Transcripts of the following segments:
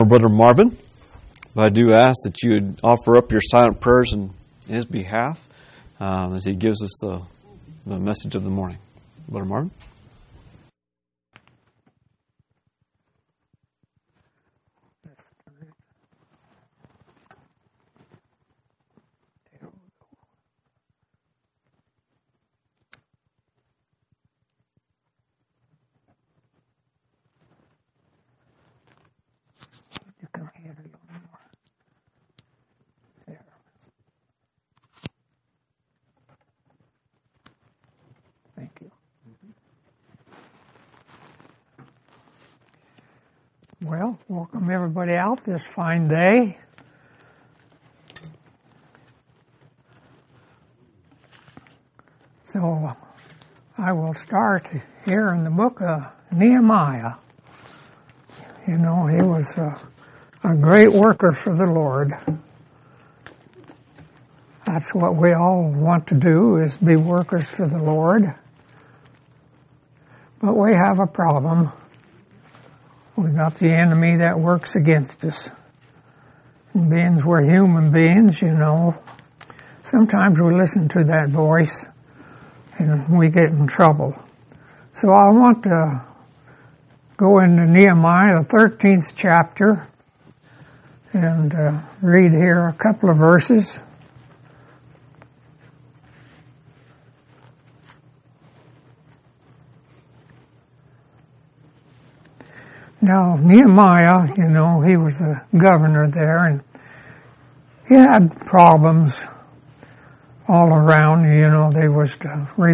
Brother Marvin, but I do ask that you would offer up your silent prayers in his behalf as he gives us the message of the morning. Brother Marvin. Thank you. Well, welcome everybody out this fine day. So I will start here in the book of Nehemiah. You know, he was a great worker for the Lord. That's what we all want to do, is be workers for the Lord. But we have a problem. We've got the enemy that works against us. And being we're human beings, you know, sometimes we listen to that voice and we get in trouble. So I want to go into Nehemiah, the 13th chapter, and read here a couple of verses. Now, Nehemiah, you know, he was the governor there, and he had problems all around. You know, they was to rebuild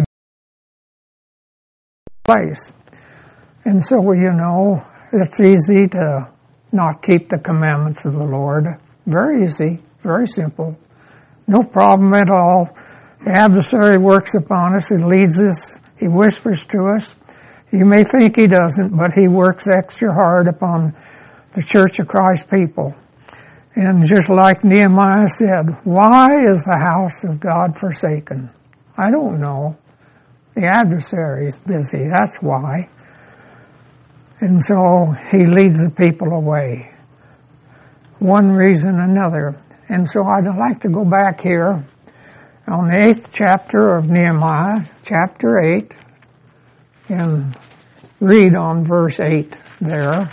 the place. And so, you know, it's easy to not keep the commandments of the Lord. Very easy, very simple. No problem at all. The adversary works upon us, he leads us, he whispers to us. You may think he doesn't, but he works extra hard upon the Church of Christ people. And just like Nehemiah said, why is the house of God forsaken? I don't know. The adversary is busy, that's why. And so he leads the people away. One reason, another. And so I'd like to go back here on the 8th chapter of Nehemiah, chapter 8, and read on verse 8 there.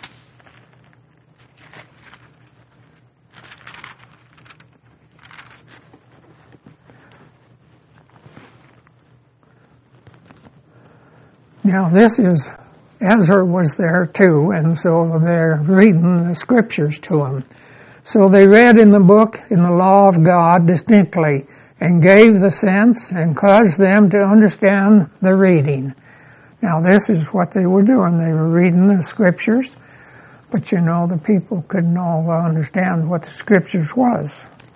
Now this is, Ezra was there too, and so they're reading the scriptures to him. So they read in the book, in the law of God distinctly, and gave the sense and caused them to understand the reading. Now this is what they were doing. They were reading the scriptures, but you know, the people couldn't all understand what the scriptures was.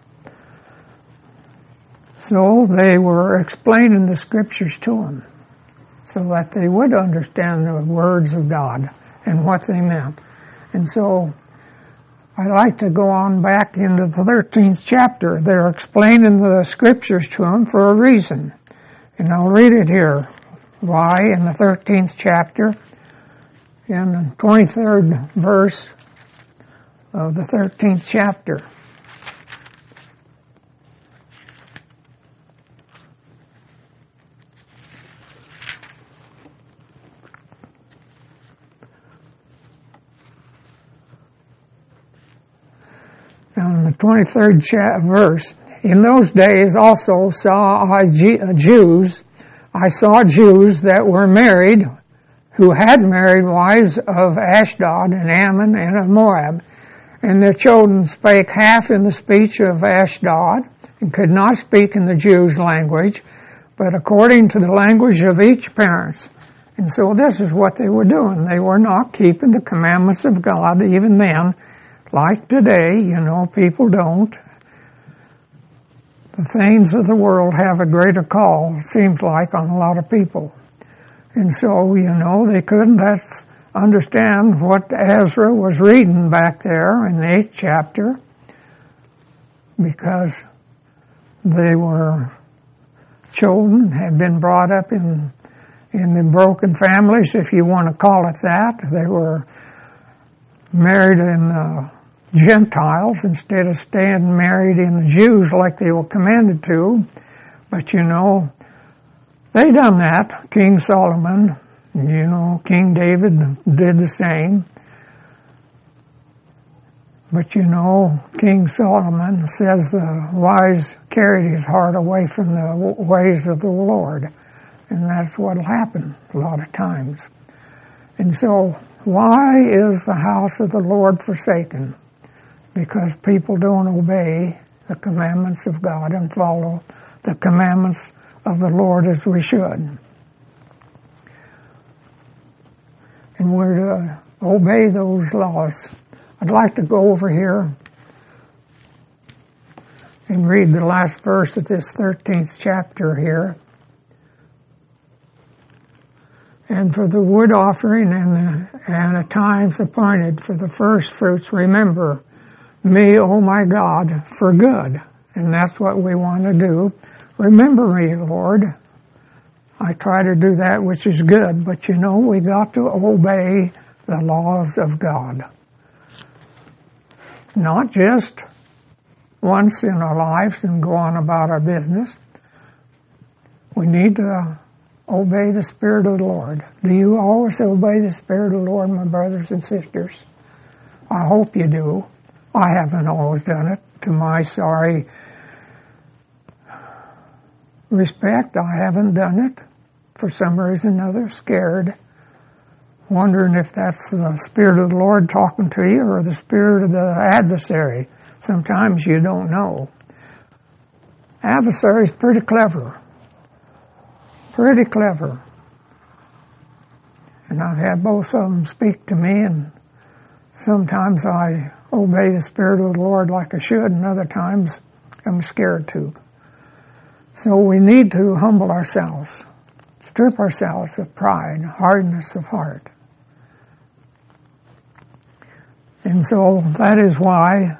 So they were explaining the scriptures to them, so that they would understand the words of God and what they meant. And so I'd like to go on back into the 13th chapter. They're explaining the scriptures to them for a reason. And I'll read it here. Why? In the 13th chapter, in the 23rd verse of the 13th chapter. In the 23rd verse, in those days also I saw Jews that were married, who had married wives of Ashdod and Ammon and of Moab, and their children spake half in the speech of Ashdod, and could not speak in the Jews' language, but according to the language of each parent. And so this is what they were doing. They were not keeping the commandments of God even then. Like today, you know, people don't. The things of the world have a greater call, it seems like, on a lot of people. And so, you know, they couldn't understand what Ezra was reading back there in the 8th chapter, because they were children, had been brought up in the broken families, if you want to call it that. They were married in the Gentiles instead of staying married in the Jews like they were commanded to. But you know, they done that. King Solomon, you know, King David did the same. But you know, King Solomon says the wise carried his heart away from the ways of the Lord. And that's what'll happen a lot of times. And so, why is the house of the Lord forsaken? Because people don't obey the commandments of God and follow the commandments of the Lord as we should. And we're to obey those laws. I'd like to go over here and read the last verse of this 13th chapter here. And for the wood offering and the times appointed for the first fruits, remember me, O my God, for good. And that's what we want to do. Remember me, Lord. I try to do that which is good, but you know, we got to obey the laws of God. Not just once in our lives and go on about our business. We need to obey the Spirit of the Lord. Do you always obey the Spirit of the Lord, my brothers and sisters? I hope you do. I haven't always done it. To my sorry respect, I haven't done it. For some reason or another, scared. Wondering if that's the Spirit of the Lord talking to you or the spirit of the adversary. Sometimes you don't know. Adversary's pretty clever. Pretty clever. And I've had both of them speak to me, and sometimes I obey the Spirit of the Lord like I should, and other times I'm scared to. So we need to humble ourselves, strip ourselves of pride, hardness of heart. And so that is why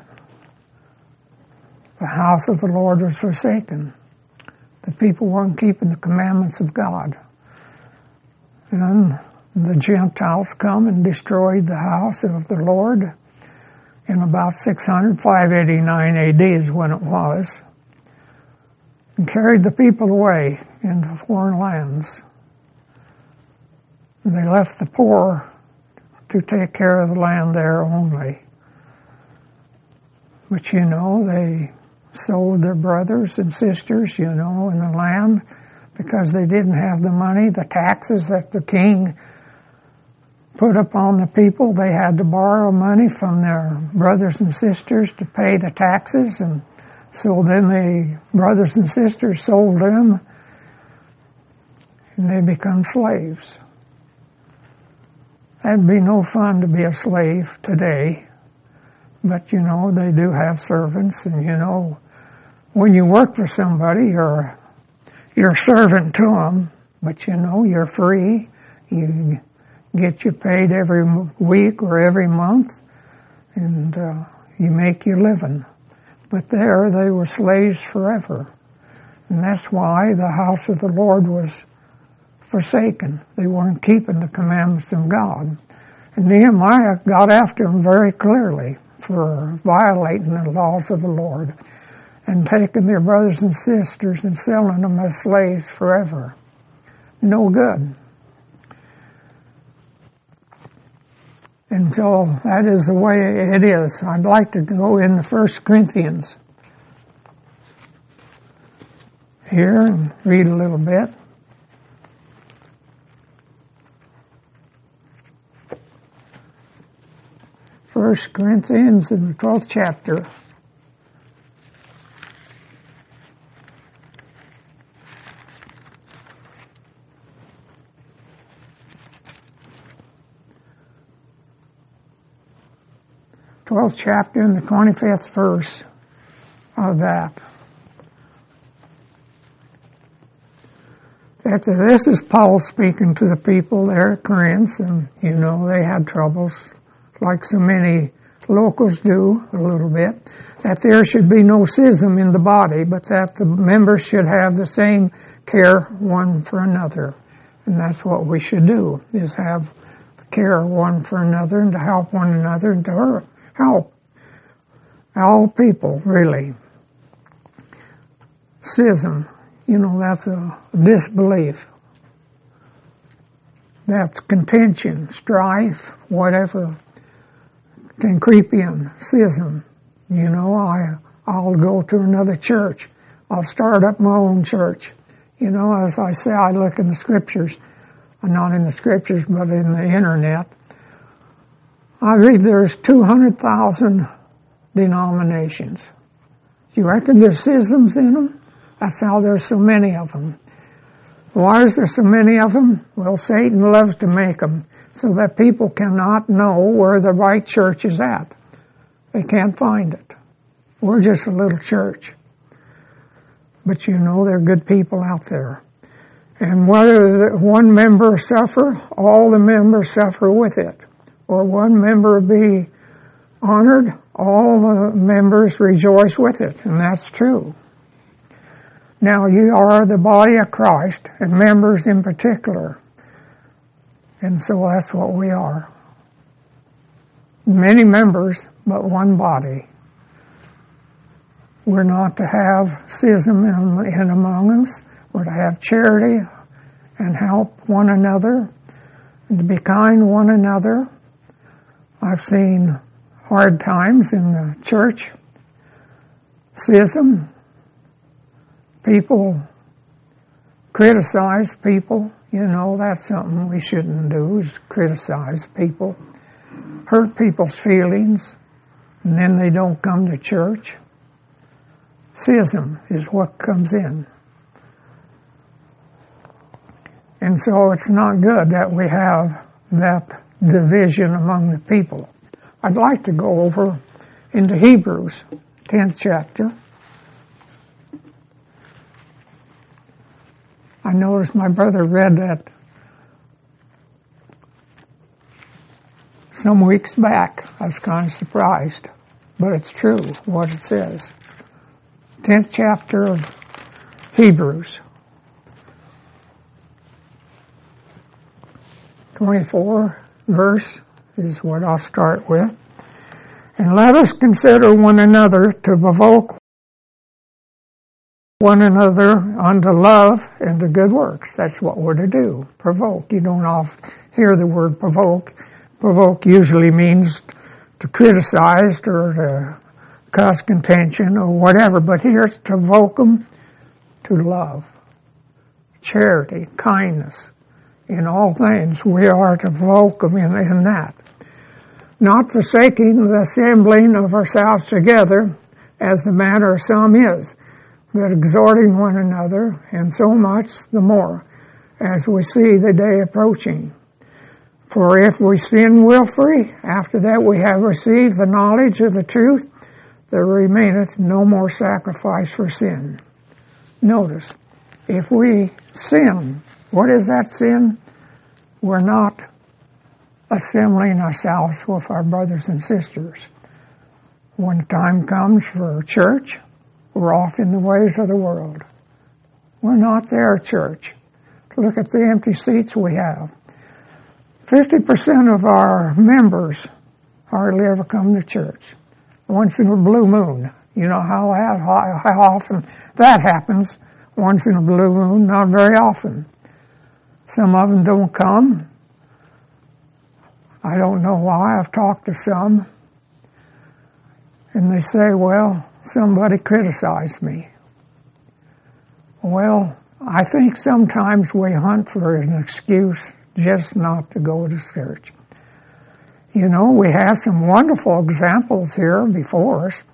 the house of the Lord was forsaken. The people weren't keeping the commandments of God. And the Gentiles come and destroyed the house of the Lord in about 589 AD is when it was, and carried the people away into foreign lands. And they left the poor to take care of the land there only. But you know, they sold their brothers and sisters, you know, in the land because they didn't have the money, the taxes that the king put upon the people. They had to borrow money from their brothers and sisters to pay the taxes, and so then the brothers and sisters sold them and they become slaves. That'd be no fun to be a slave today, but you know, they do have servants, and you know, when you work for somebody, you're a servant to them, but you know, you're free. You get you paid every week or every month, and you make your living. But there, they were slaves forever. And that's why the house of the Lord was forsaken. They weren't keeping the commandments of God. And Nehemiah got after them very clearly for violating the laws of the Lord and taking their brothers and sisters and selling them as slaves forever. No good. And so that is the way it is. I'd like to go into 1 Corinthians here and read a little bit. First Corinthians in the 12th chapter. Twelfth chapter and the 25th verse of that. This is Paul speaking to the people there at Corinth, and you know they had troubles, like so many locals do, a little bit, that there should be no schism in the body, but that the members should have the same care one for another. And that's what we should do, is have the care one for another and to help one another and to help all people, really. Schism, that's a disbelief. That's contention, strife, whatever can creep in. Schism. I'll go to another church. I'll start up my own church. As I say, I look in the scriptures, not in the scriptures, but in the internet. I read there's 200,000 denominations. You reckon there's schisms in them? That's how there's so many of them. Why is there so many of them? Well, Satan loves to make them so that people cannot know where the right church is at. They can't find it. We're just a little church. But there are good people out there. And whether one member suffer, all the members suffer with it. Or one member be honored, all the members rejoice with it. And that's true. Now you are the body of Christ, and members in particular. And so that's what we are. Many members, but one body. We're not to have schism in among us. We're to have charity and help one another, and to be kind to one another. I've seen hard times in the church. Schism. People criticize people. That's something we shouldn't do, is criticize people. Hurt people's feelings, and then they don't come to church. Schism is what comes in. And so it's not good that we have that division among the people. I'd like to go over into Hebrews, 10th chapter. I noticed my brother read that some weeks back. I was kind of surprised, but it's true what it says. 10th chapter of Hebrews. 24 verse is what I'll start with. And let us consider one another to provoke one another unto love and to good works. That's what we're to do. Provoke. You don't often hear the word provoke. Provoke usually means to criticize or to cause contention or whatever, but here it's to provoke them to love, charity, kindness. In all things, we are to provoke them in that. Not forsaking the assembling of ourselves together, as the manner of some is, but exhorting one another, and so much the more, as we see the day approaching. For if we sin willfully, after that we have received the knowledge of the truth, there remaineth no more sacrifice for sin. Notice, if we sin, what is that sin? We're not assembling ourselves with our brothers and sisters. When the time comes for church, we're off in the ways of the world. We're not their church. Look at the empty seats we have. 50% of our members hardly ever come to church. Once in a blue moon. You know how often that happens. Once in a blue moon, not very often. Some of them don't come. I don't know why. I've talked to some. And they say, well, somebody criticized me. Well, I think sometimes we hunt for an excuse just not to go to church. You know, we have some wonderful examples here before us.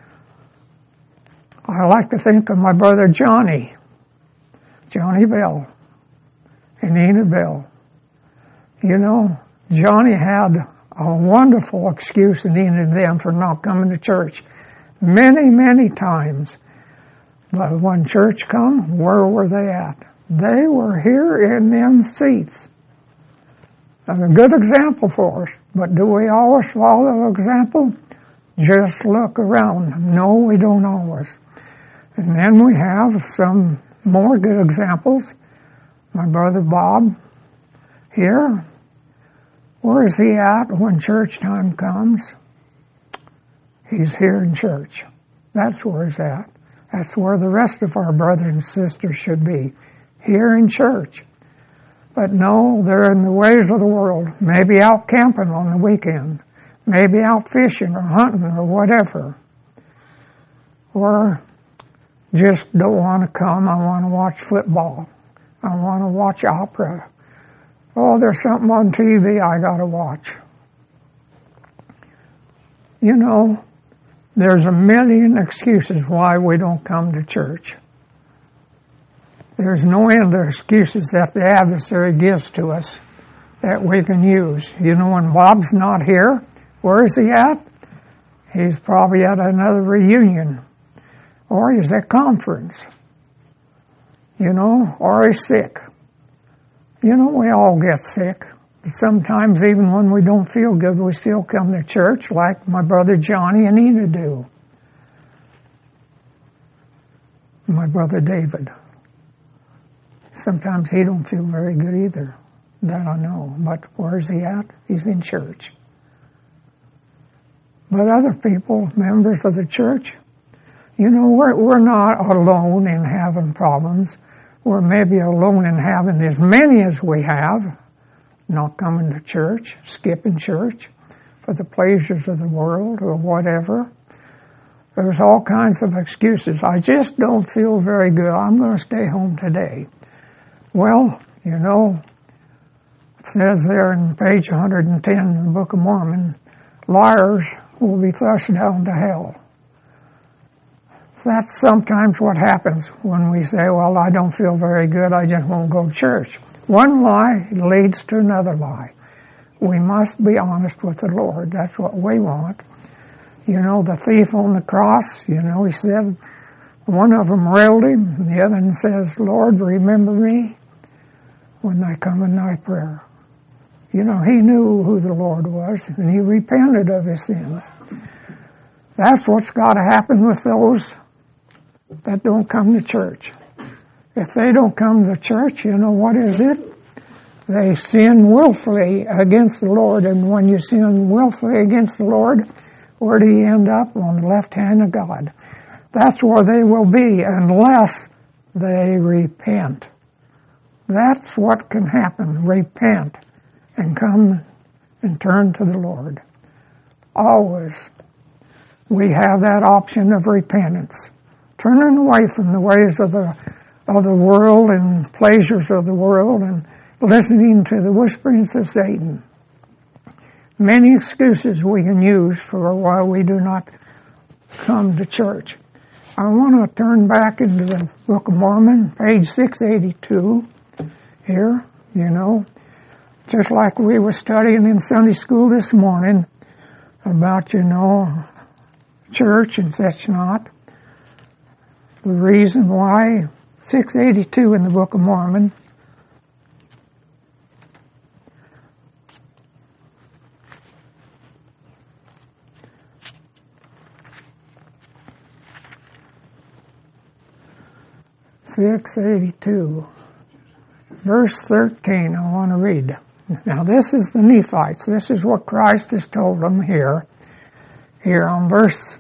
I like to think of my brother Johnny Bell, and Enid Bell. You know, Johnny had a wonderful excuse in Enid and them for not coming to church many, many times. But when church come, where were they at? They were here in them seats. That's a good example for us. But do we always follow the example? Just look around. No, we don't always. And then we have some more good examples. My brother Bob here. Where is he at when church time comes? He's here in church. That's where he's at. That's where the rest of our brothers and sisters should be. Here in church. But no, they're in the ways of the world. Maybe out camping on the weekend. Maybe out fishing or hunting or whatever. Or just don't want to come. I want to watch football. I want to watch opera. Oh, there's something on TV I got to watch. You know, there's a million excuses why we don't come to church. There's no end of excuses that the adversary gives to us that we can use. You know, when Bob's not here, where is he at? He's probably at another reunion. Or he's at conference. You know, or he's sick. You know, we all get sick. Sometimes even when we don't feel good, we still come to church like my brother Johnny and Ina do. My brother David. Sometimes he don't feel very good either. That I know. But where's he at? He's in church. But other people, members of the church, you know, we're not alone in having problems. We're maybe alone in having as many as we have, not coming to church, skipping church for the pleasures of the world or whatever. There's all kinds of excuses. I just don't feel very good. I'm going to stay home today. Well, you know, it says there in page 110 in the Book of Mormon, liars will be thrust down to hell. That's sometimes what happens when we say, well, I don't feel very good, I just won't go to church. One lie leads to another lie. We must be honest with the Lord. That's what we want. You know, the thief on the cross, you know, he said, one of them railed him, and the other one says, Lord, remember me when I come in thy prayer. You know, he knew who the Lord was, and he repented of his sins. That's what's got to happen with those that don't come to church. If they don't come to church, you know what is it? They sin willfully against the Lord, and when you sin willfully against the Lord, where do you end up? On the left hand of God. That's where they will be unless they repent. That's what can happen. Repent and come and turn to the Lord. Always we have that option of repentance. Turning away from the ways of the world and pleasures of the world and listening to the whisperings of Satan. Many excuses we can use for why we do not come to church. I want to turn back into the Book of Mormon, page 682 here, you know, just like we were studying in Sunday school this morning about, you know, church and such not. The reason why, 682 in the Book of Mormon, verse 13, I want to read. Now this is the Nephites. This is what Christ has told them here on verse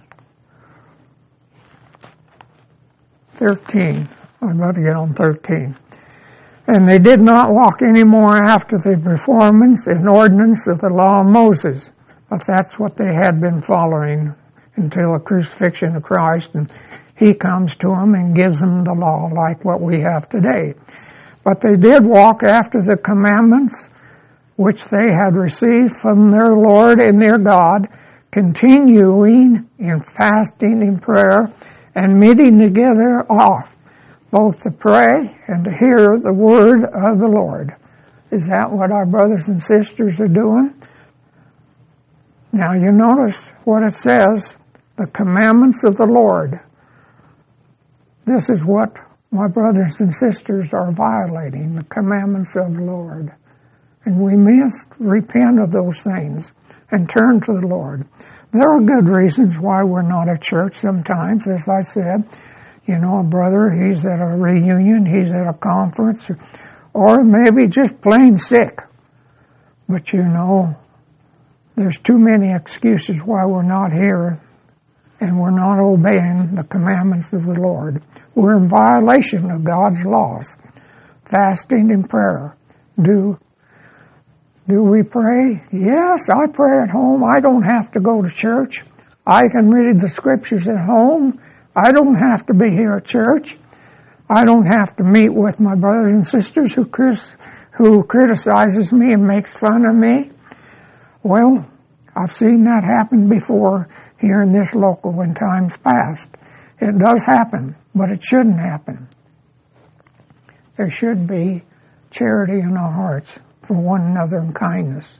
13. I'm about to get on 13. And they did not walk any more after the performance and ordinance of the law of Moses. But that's what they had been following until the crucifixion of Christ. And he comes to them and gives them the law like what we have today. But they did walk after the commandments which they had received from their Lord and their God, continuing in fasting and prayer and meeting together oft, both to pray and to hear the word of the Lord. Is that what our brothers and sisters are doing? Now you notice what it says, the commandments of the Lord. This is what my brothers and sisters are violating, the commandments of the Lord. And we must repent of those things and turn to the Lord. There are good reasons why we're not at church sometimes. As I said, you know, a brother, he's at a reunion, he's at a conference, or maybe just plain sick. But you know, there's too many excuses why we're not here and we're not obeying the commandments of the Lord. We're in violation of God's laws. Fasting and prayer. Do we pray? Yes, I pray at home. I don't have to go to church. I can read the scriptures at home. I don't have to be here at church. I don't have to meet with my brothers and sisters who criticizes me and makes fun of me. Well, I've seen that happen before here in this local in times past. It does happen, but it shouldn't happen. There should be charity in our hearts for one another and kindness.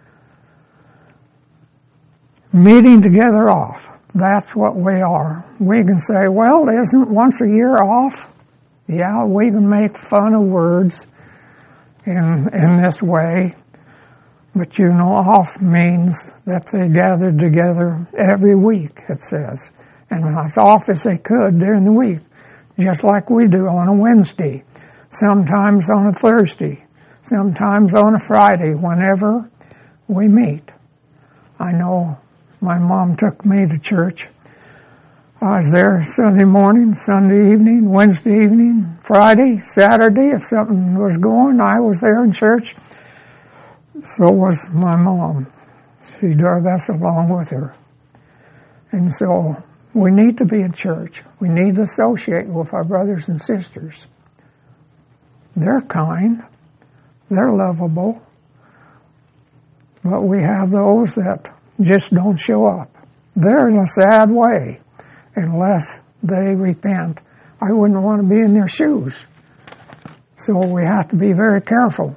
Meeting together off. That's what we are. We can say, well, isn't once a year off? Yeah, we can make fun of words in this way. But you know, off means that they gathered together every week, it says. And as off as they could during the week. Just like we do on a Wednesday. Sometimes on a Thursday. Sometimes on a Friday, whenever we meet. I know my mom took me to church. I was there Sunday morning, Sunday evening, Wednesday evening, Friday, Saturday. If something was going, I was there in church. So was my mom. She drove us along with her. And so we need to be in church. We need to associate with our brothers and sisters. They're kind. They're lovable. But we have those that just don't show up. They're in a sad way unless they repent. I wouldn't want to be in their shoes. So we have to be very careful.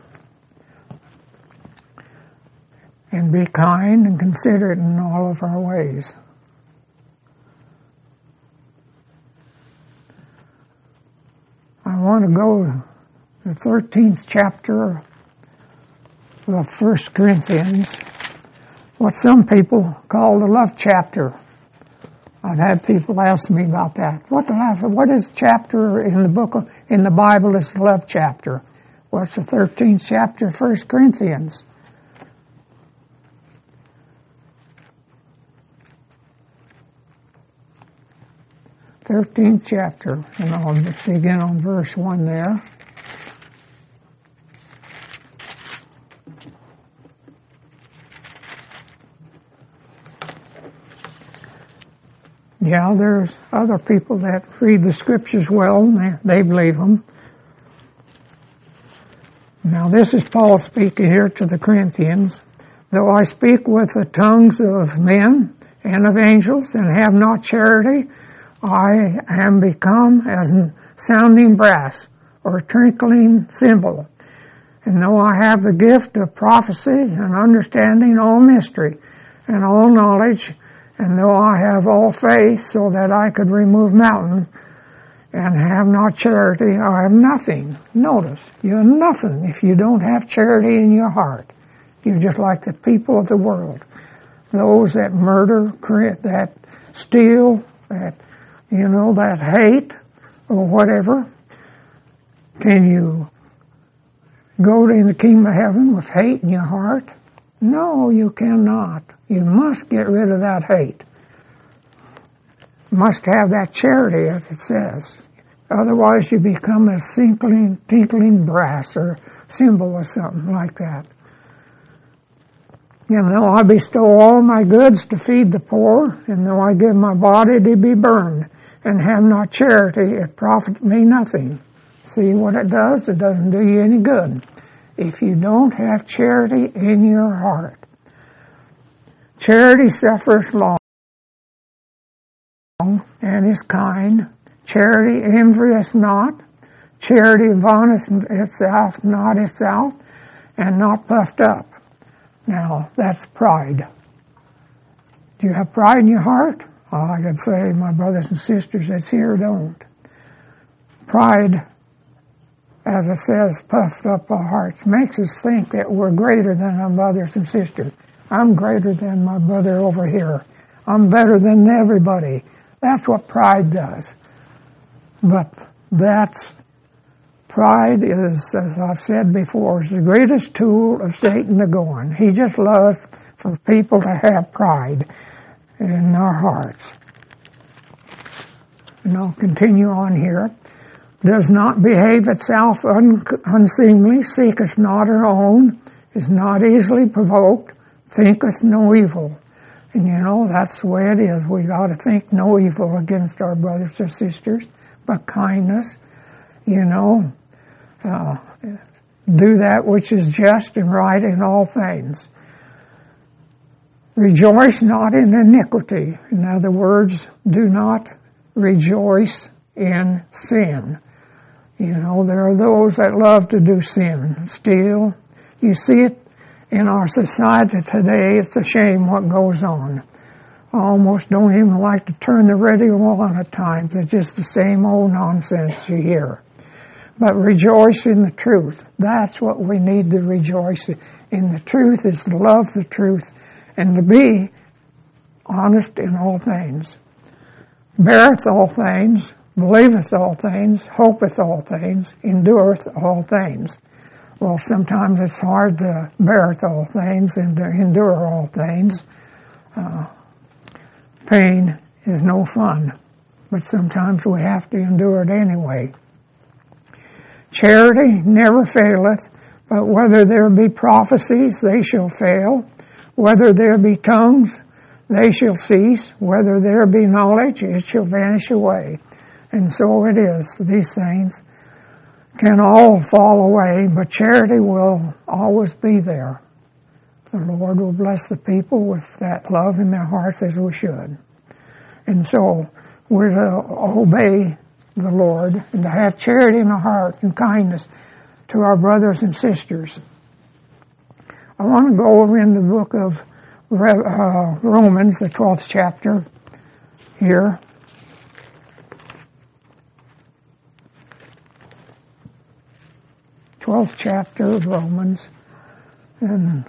And be kind and considerate in all of our ways. I want to go to the 13th chapter of 1 Corinthians, what some people call the love chapter. I've had people ask me about that. What is chapter in the Bible is the love chapter? What's the 13th chapter of 1 Corinthians? 13th chapter, and I'll begin on verse 1 there. Yeah, there's other people that read the scriptures well, and they believe them. Now this is Paul speaking here to the Corinthians. Though I speak with the tongues of men and of angels and have not charity, I am become as sounding brass or a tinkling cymbal. And though I have the gift of prophecy and understanding all mystery and all knowledge, and though I have all faith so that I could remove mountains and have not charity, I have nothing. Notice, you have nothing if you don't have charity in your heart. You're just like the people of the world. Those that murder, that steal, that hate or whatever. Can you go in the kingdom of heaven with hate in your heart? No, you cannot. You must get rid of that hate. You must have that charity, as it says. Otherwise you become a tinkling brass or cymbal or something like that. And though I bestow all my goods to feed the poor, and though I give my body to be burned, and have not charity, it profits me nothing. See what it does? It doesn't do you any good. If you don't have charity in your heart. Charity suffers long and is kind. Charity envieth not. Charity vaunteth itself, not itself, and not puffed up. Now, that's pride. Do you have pride in your heart? Well, I could say, my brothers and sisters that's here don't. Pride, as it says, puffed up our hearts, makes us think that we're greater than our brothers and sisters. I'm greater than my brother over here. I'm better than everybody. That's what pride does. But that's Pride is, as I've said before, is the greatest tool of Satan to go on. He just loves for people to have pride in their hearts. And I'll continue on here. Does not behave itself unseemly, seeketh not her own, is not easily provoked, thinketh no evil. And that's the way it is. We got to think no evil against our brothers or sisters, but kindness, do that which is just and right in all things. Rejoice not in iniquity. In other words, do not rejoice in sin. There are those that love to do sin, steal. You see it in our society today. It's a shame what goes on. I almost don't even like to turn the radio on at times. It's just the same old nonsense you hear. But rejoice in the truth. That's what we need to rejoice in. The truth is to love the truth and to be honest in all things. Beareth all things, believeth all things, hopeth all things, endureth all things. Well, sometimes it's hard to beareth all things and to endure all things. Pain is no fun, but sometimes we have to endure it anyway. Charity never faileth, but whether there be prophecies, they shall fail. Whether there be tongues, they shall cease. Whether there be knowledge, it shall vanish away. And so it is. These things can all fall away, but charity will always be there. The Lord will bless the people with that love in their hearts as we should. And so we're to obey the Lord and to have charity in our heart and kindness to our brothers and sisters. I want to go over in the book of Romans, the 12th chapter here. Twelfth chapter of Romans, and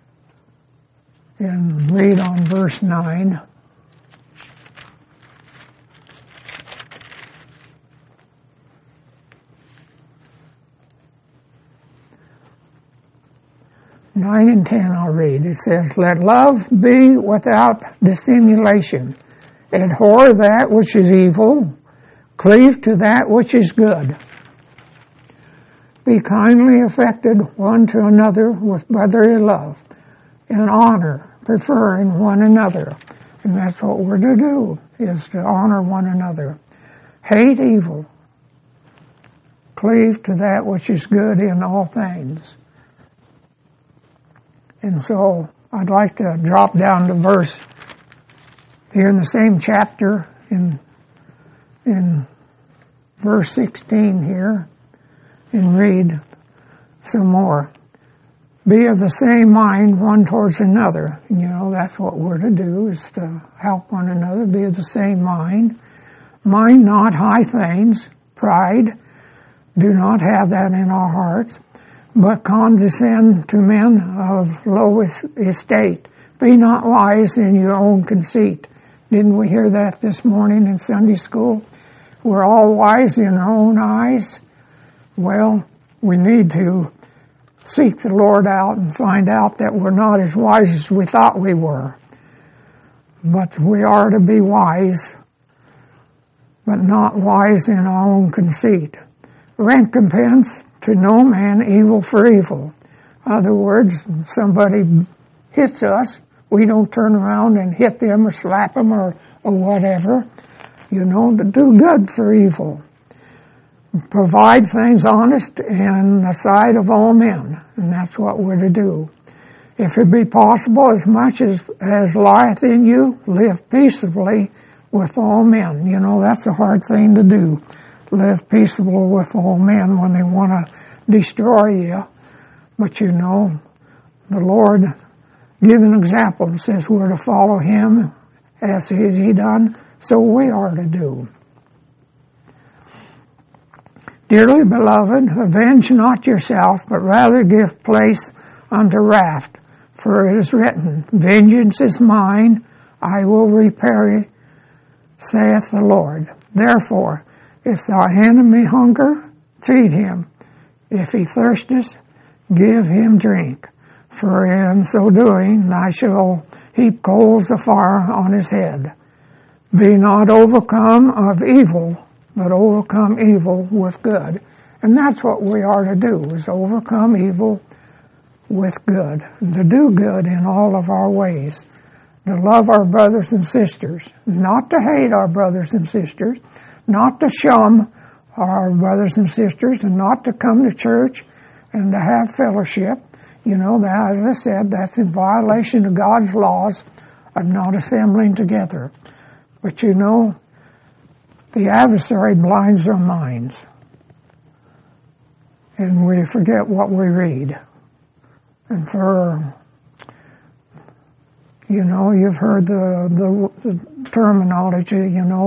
read on verse 9. Nine and 10 I'll read. It says, let love be without dissimulation. Abhor that which is evil. Cleave to that which is good. Be kindly affected one to another with brotherly love, in honor, preferring one another. And that's what we're to do, is to honor one another. Hate evil. Cleave to that which is good in all things. And so I'd like to drop down to verse here in the same chapter in verse 16 here and read some more. Be of the same mind one towards another. And that's what we're to do, is to help one another, be of the same mind. Mind not high things, pride. Do not have that in our hearts. But condescend to men of low estate. Be not wise in your own conceit. Didn't we hear that this morning in Sunday school? We're all wise in our own eyes. Well, we need to seek the Lord out and find out that we're not as wise as we thought we were. But we are to be wise, but not wise in our own conceit. Recompense to no man evil for evil. In other words, somebody hits us, we don't turn around and hit them or slap them or whatever. To do good for evil. Provide things honest in the sight of all men. And that's what we're to do. If it be possible, as much as lieth in you, live peaceably with all men. That's a hard thing to do. Live peaceable with all men when they want to destroy you. But the Lord gave an example and says we're to follow Him as He done, so we are to do. Dearly beloved, avenge not yourselves, but rather give place unto wrath. For it is written, vengeance is mine, I will repay, saith the Lord. Therefore, if thy enemy hunger, feed him. If he thirsteth, give him drink. For in so doing, thou shalt heap coals of fire on his head. Be not overcome of evil, but overcome evil with good. And that's what we are to do, is overcome evil with good. To do good in all of our ways. To love our brothers and sisters. Not to hate our brothers and sisters. Not to shun our brothers and sisters. And not to come to church and to have fellowship. You know, that, as I said, that's in violation of God's laws of not assembling together. But you know, the adversary blinds our minds. And we forget what we read. And for, you know, you've heard the terminology, you know,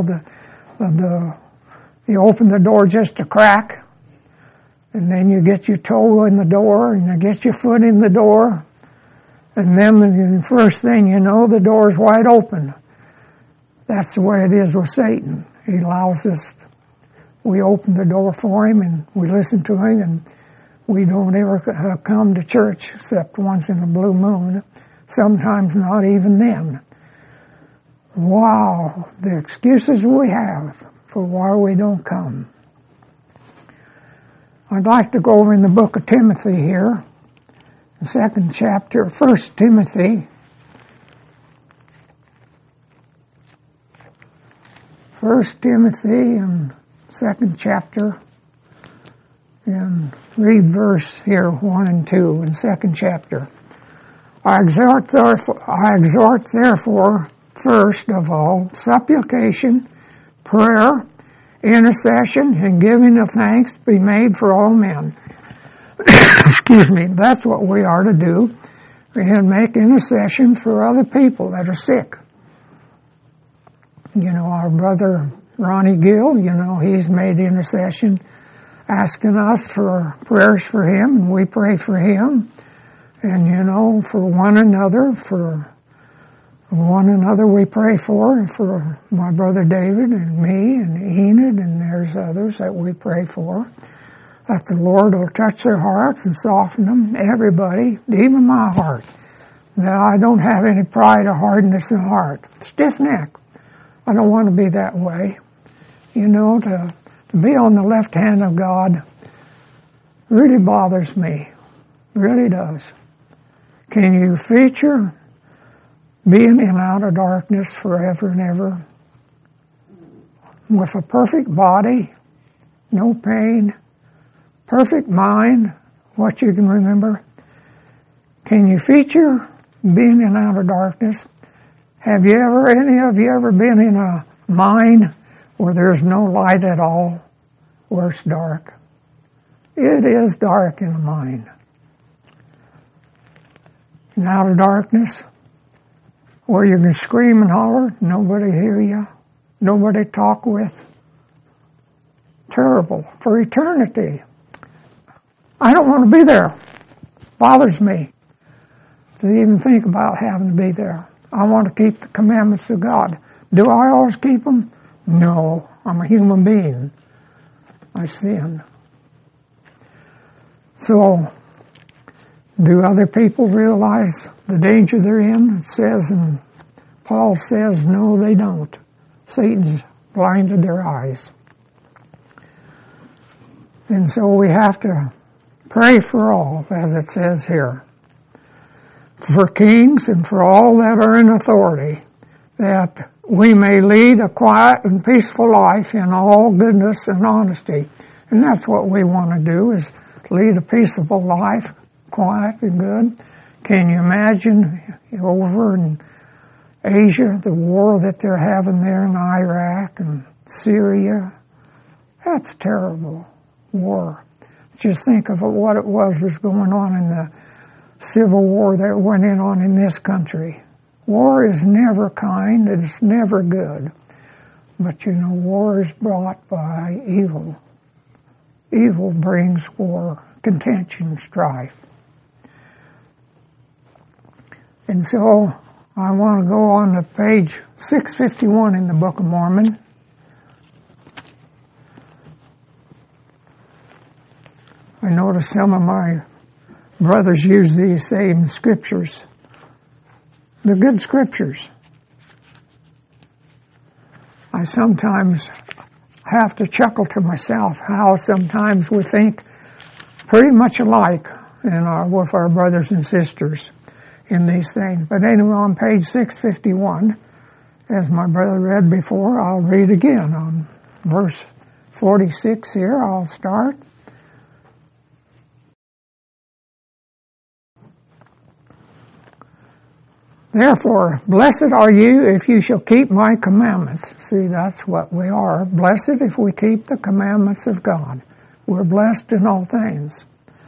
you open the door just a crack, and then you get your toe in the door, and you get your foot in the door, and then the first thing you know, the door's wide open. That's the way it is with Satan. He allows us, we open the door for him, and we listen to him, and we don't ever come to church except once in a blue moon, sometimes not even then. Wow, the excuses we have for why we don't come. I'd like to go over in the book of Timothy here, the second chapter, 1 Timothy. 1 Timothy and second chapter, and read verse here 1 and 2 in second chapter. I exhort therefore, first of all, supplication, prayer, intercession, and giving of thanks be made for all men. Excuse me, that's what we are to do, and make intercession for other people that are sick. You know, our brother Ronnie Gill, you know, he's made intercession asking us for prayers for him, and we pray for him. And, you know, for one another we pray for my brother David and me and Enid, and there's others that we pray for. That the Lord will touch their hearts and soften them, everybody, even my heart. That I don't have any pride or hardness in heart. Stiff neck. I don't want to be that way. You know, to be on the left hand of God really bothers me. Really does. Can you feature being in outer darkness forever and ever? With a perfect body, no pain, perfect mind, what you can remember. Can you feature being in outer darkness? Have you ever, any of you ever been in a mine where there's no light at all, where it's dark? It is dark in a mine. In outer darkness, where you can scream and holler, nobody hear you, nobody talk with. Terrible. For eternity. I don't want to be there. Bothers me to even think about having to be there. I want to keep the commandments of God. Do I always keep them? No. I'm a human being. I sin. So, do other people realize the danger they're in? It says, and Paul says, no, they don't. Satan's blinded their eyes. And so we have to pray for all, as it says here. For kings and for all that are in authority, that we may lead a quiet and peaceful life in all goodness and honesty. And that's what we want to do, is lead a peaceable life, quiet and good. Can you imagine over in Asia, the war that they're having there in Iraq and Syria? That's terrible. War. Just think of what it was going on in the Civil War that went on in this country. War is never kind, and it's never good. But you know, war is brought by evil. Evil brings war, contention, strife. And so I want to go on to page 651 in the Book of Mormon. I notice some of my brothers use these same scriptures. They're good scriptures. I sometimes have to chuckle to myself how sometimes we think pretty much alike with our brothers and sisters in these things. But anyway, on page 651, as my brother read before, I'll read again on verse 46 here. I'll start. Therefore, blessed are you if you shall keep my commandments. See, that's what we are. Blessed if we keep the commandments of God. We're blessed in all things.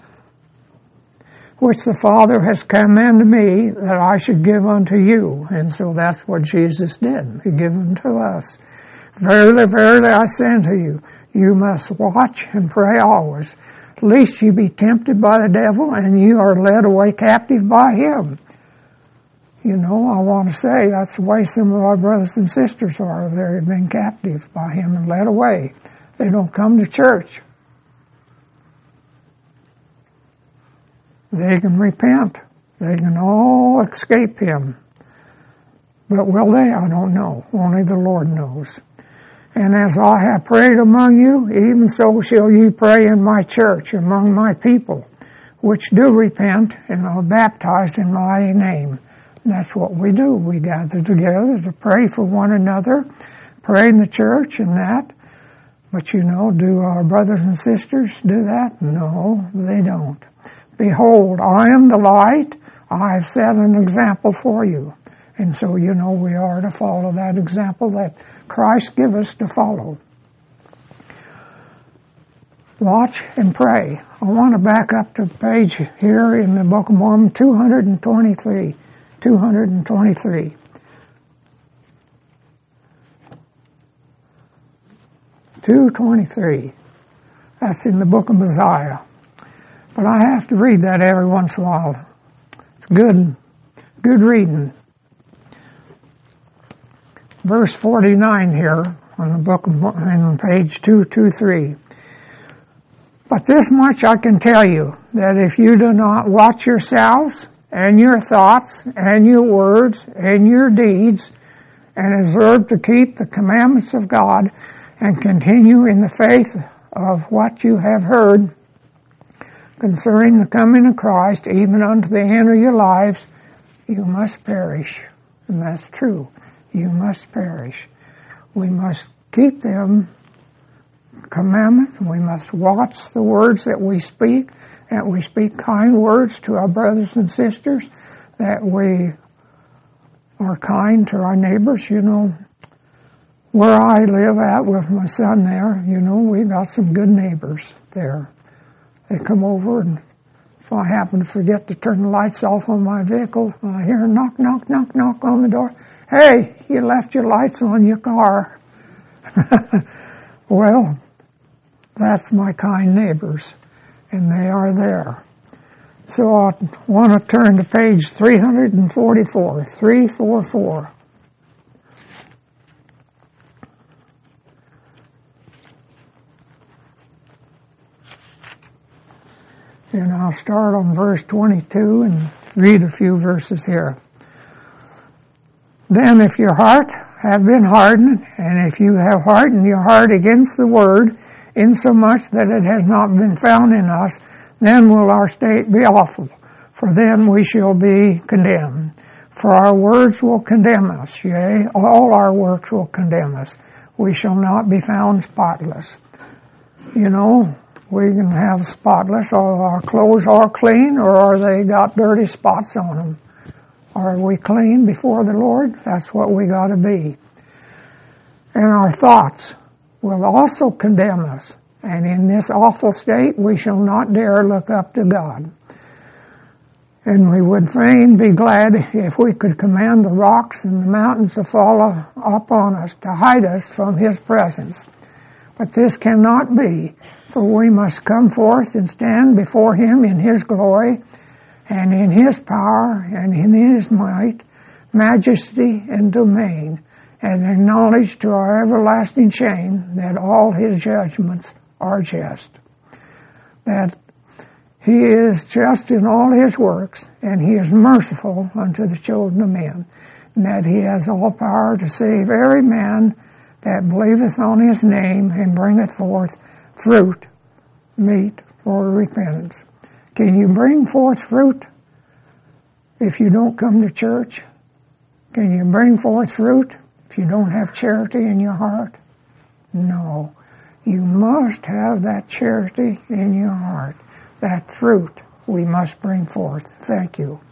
Which the Father has commanded me that I should give unto you. And so that's what Jesus did. He gave them to us. Verily, verily, I say unto you, you must watch and pray always, lest you be tempted by the devil, and you are led away captive by him. You know, I want to say that's the way some of our brothers and sisters are. They've been captive by him and led away. They don't come to church. They can repent. They can all escape him. But will they? I don't know. Only the Lord knows. And as I have prayed among you, even so shall you pray in my church, among my people, which do repent and are baptized in my name. And that's what we do. We gather together to pray for one another, pray in the church and that. But you know, do our brothers and sisters do that? No, they don't. Behold, I am the light. I have set an example for you. And so, you know, we are to follow that example that Christ gave us to follow. Watch and pray. I want to back up to the page here in the Book of Mormon, 223. 223. That's in the book of Mosiah. But I have to read that every once in a while. It's good reading. Verse 49 here on the book of, on page 223. But this much I can tell you, that if you do not watch yourselves and your thoughts and your words and your deeds, and observe to keep the commandments of God, and continue in the faith of what you have heard concerning the coming of Christ, even unto the end of your lives, you must perish. And that's true. You must perish. We must keep them commandments. We must watch the words that we speak, that we speak kind words to our brothers and sisters, that we are kind to our neighbors. You know, where I live at with my son there, you know, we got some good neighbors there. They come over, and if I happen to forget to turn the lights off on my vehicle, I hear a knock, knock, knock, knock on the door. Hey, you left your lights on your car. Well, that's my kind neighbors, and they are there. So I want to turn to page 344, 344. And I'll start on verse 22 and read a few verses here. Then if your heart have been hardened, and if you have hardened your heart against the word, insomuch that it has not been found in us, then will our state be awful, for then we shall be condemned. For our words will condemn us, yea, all our works will condemn us. We shall not be found spotless. You know, we can have spotless, or our clothes are clean, or are they got dirty spots on them? Are we clean before the Lord? That's what we got to be. And our thoughts will also condemn us. And in this awful state, we shall not dare look up to God. And we would fain be glad if we could command the rocks and the mountains to fall upon us, to hide us from His presence. But this cannot be, for we must come forth and stand before Him in His glory, and in His power, and in His might, majesty, and domain, and acknowledge to our everlasting shame that all His judgments are just. That He is just in all his works, and he is merciful unto the children of men, and that he has all power to save every man that believeth on his name and bringeth forth fruit, meet for repentance. Can you bring forth fruit if you don't come to church? Can you bring forth fruit if you don't have charity in your heart? No. You must have that charity in your heart. That fruit we must bring forth. Thank you.